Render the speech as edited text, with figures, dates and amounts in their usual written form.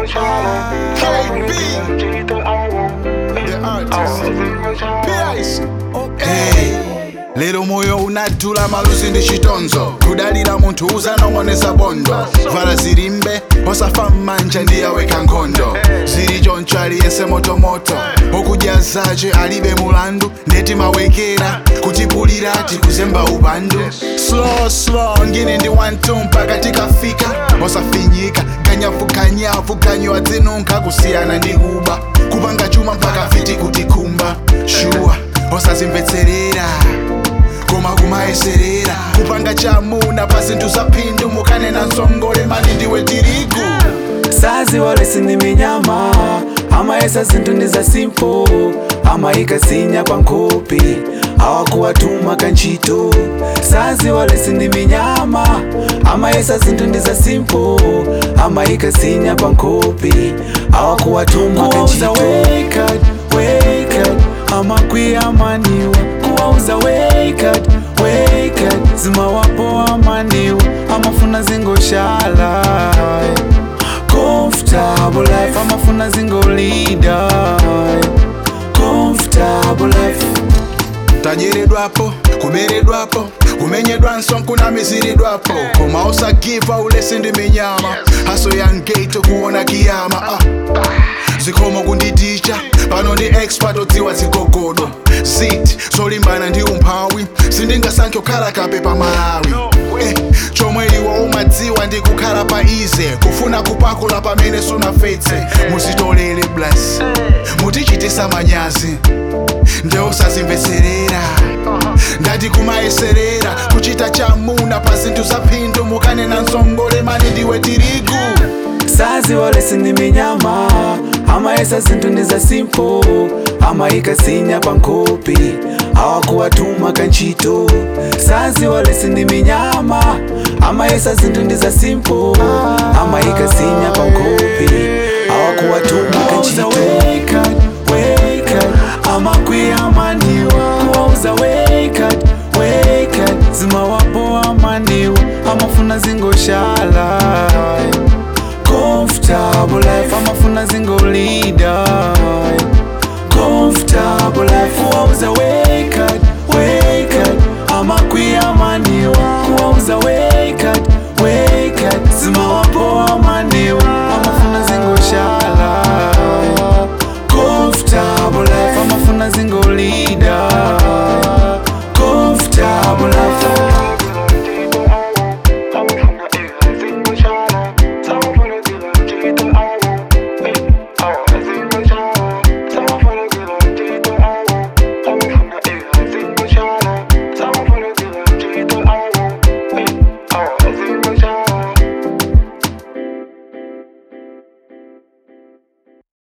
KB, the artist. Hey. Lero moyo unadula maluzi ndi chitonzo kudalira munthu uzanong'oneza bondo vala zilimbe osafa m'manja ndiyaweka nkhondo zili choncho aliyense motomoto okudya zace alibe mulandu ndeti mawekera kutipulira tikuzemba upandu slow ngine ndi 1-2 mpaka tikafika osafinyika ganyavu ganyiwa dzinunkha kusiyana ndi kuba kupanga chuma mpaka fiti kutikhumba shuwa osazimvetserera koma kumayeserera kupanga chamuna pa zinthu za phindu mukanena nsongole mani ndiwe tirigu sazi walesi ndi minyama amayesa zinthu ndi za simple amayika zinya pa nkhope awakuwatuma kantchito sazi walesi ndi minyama amayesa zinthu ndi za simple amayika zinya pa nkhope awakuwatuma kantchito wake up amakwiya amaniwa kuwauza wake up zimawapo amaniwa amafuna zingoshala comfortable life amafuna zingolida comfortable life tajeredwapo kuberedwapo kumenyedwanso nkunamiziridwapo koma osagiva ulesi ndi minyama haso yangeito kuona kiyama zikomo kunditicha pano ndi expert odziwa zigogodo zit zolimbana ndi umphawi sindingasankhe kukhala kape pa Malawi chomwe iwo umadziwa ndi kukhala pa ize kufuna kupakula pamene sunafetse muzitolere bless mutichitisa manyazi nde osazimvetserera ndati kumayeserera kuchita chamuna pa zinthu za phindu mukanena nsongole mani ndiwe tirigu sazi walesi ndi minyama amayesa zinthu ndi za simple amayika zinya pa nkhope awakuwatuma kantchito sazi walesi ndi minyama amayesa zinthu ndi za simple amayika zinya pa nkhope awakuwatuma kantchito wake up amakwiya amaniwa kuwauza wake up zimawapo amaniwa amafuna zingoshala comfortable life amafuna zingolida comfortable life kuwauza wake